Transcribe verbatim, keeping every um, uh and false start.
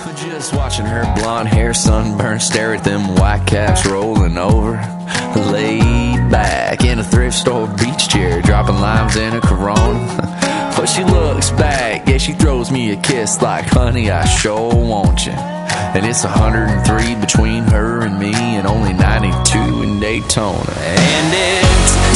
Just watching her blonde hair sunburn, stare at them white caps rolling over. Laid back in a thrift store beach chair, dropping limes in a Corona. But she looks back, yeah, she throws me a kiss like, honey, I sure want you. And it's one hundred three between her and me, and only ninety-two in Daytona. And it's